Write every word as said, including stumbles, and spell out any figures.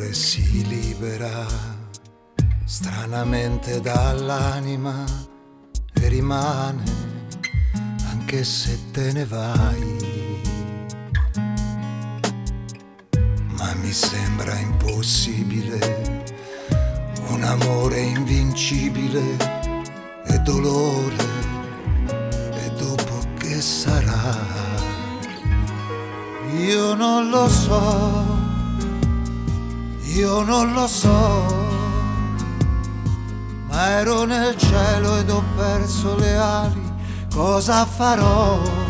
l'amore si libera stranamente dall'anima e rimane anche se te ne vai. Ma mi sembra impossibile un amore invincibile e dolore, e dopo che sarà? Io non lo so, io non lo so, ma ero nel cielo ed ho perso le ali, cosa farò?